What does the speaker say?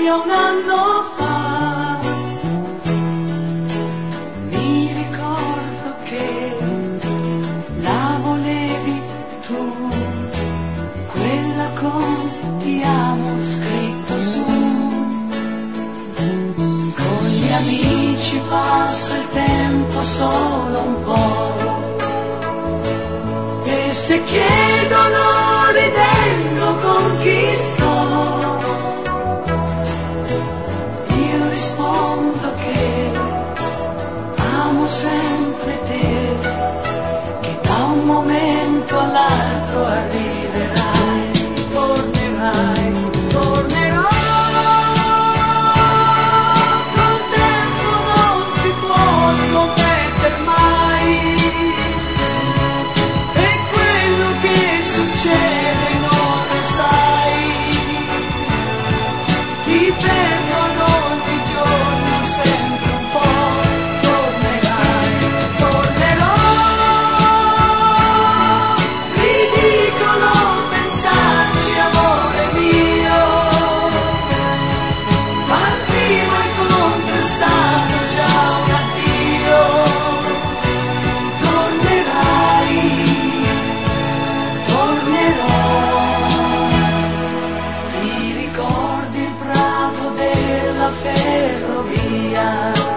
storia un anno fa. Mi ricordo che la volevi tu, quella con ti amo scritto su. Con gli amici passa il tempo solo un po', e se chiedono ridendo con chi sto, io rispondo che amo sempre te, che da un momento all'altro arriverai, tornerai, tornerai. Col tempo non si può scommettere mai, e quello che succede non lo sai. Ti perdo ogni giorno sempre un po', tornerai, tornerò. Ridicolo pensarci, amore mio, ma il primo incontro è stato già un addio. Tornerai, tornerò. Ti ricordi il prato della ferrovia?